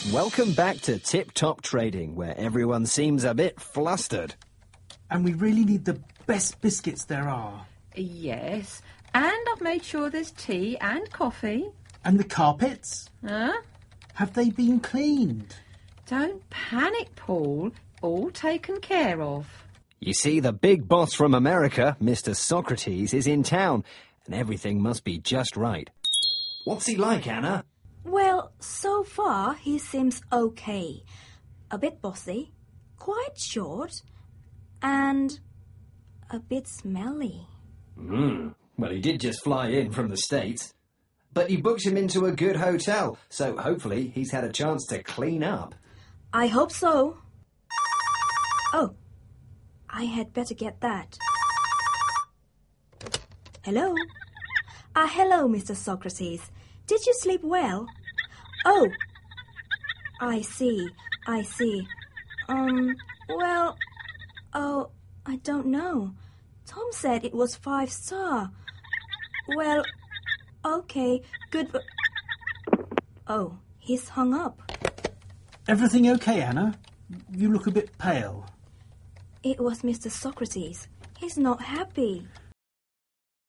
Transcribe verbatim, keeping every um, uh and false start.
Welcome back to Tip Top Trading, where everyone seems a bit flustered. And we really need the best biscuits there are. Yes, and I've made sure there's tea and coffee. And the carpets? Huh? Have they been cleaned? Don't panic, Paul. All taken care of. You see, the big boss from America, Mister Socrates, is in town, and everything must be just right. What's he like, Anna? Well, so far he seems okay. A bit bossy, quite short, and a bit smelly. Hmm. Well, he did just fly in from the States. But you booked him into a good hotel, so hopefully he's had a chance to clean up. I hope so. Oh, I had better get that. Hello? Ah, hello, Mister Socrates. Did you sleep well? Oh, I see, I see. Um, well, oh, I don't know. Tom said it was five star. Well, okay, good. Oh, he's hung up. Everything okay, Anna? You look a bit pale. It was Mister Socrates. He's not happy.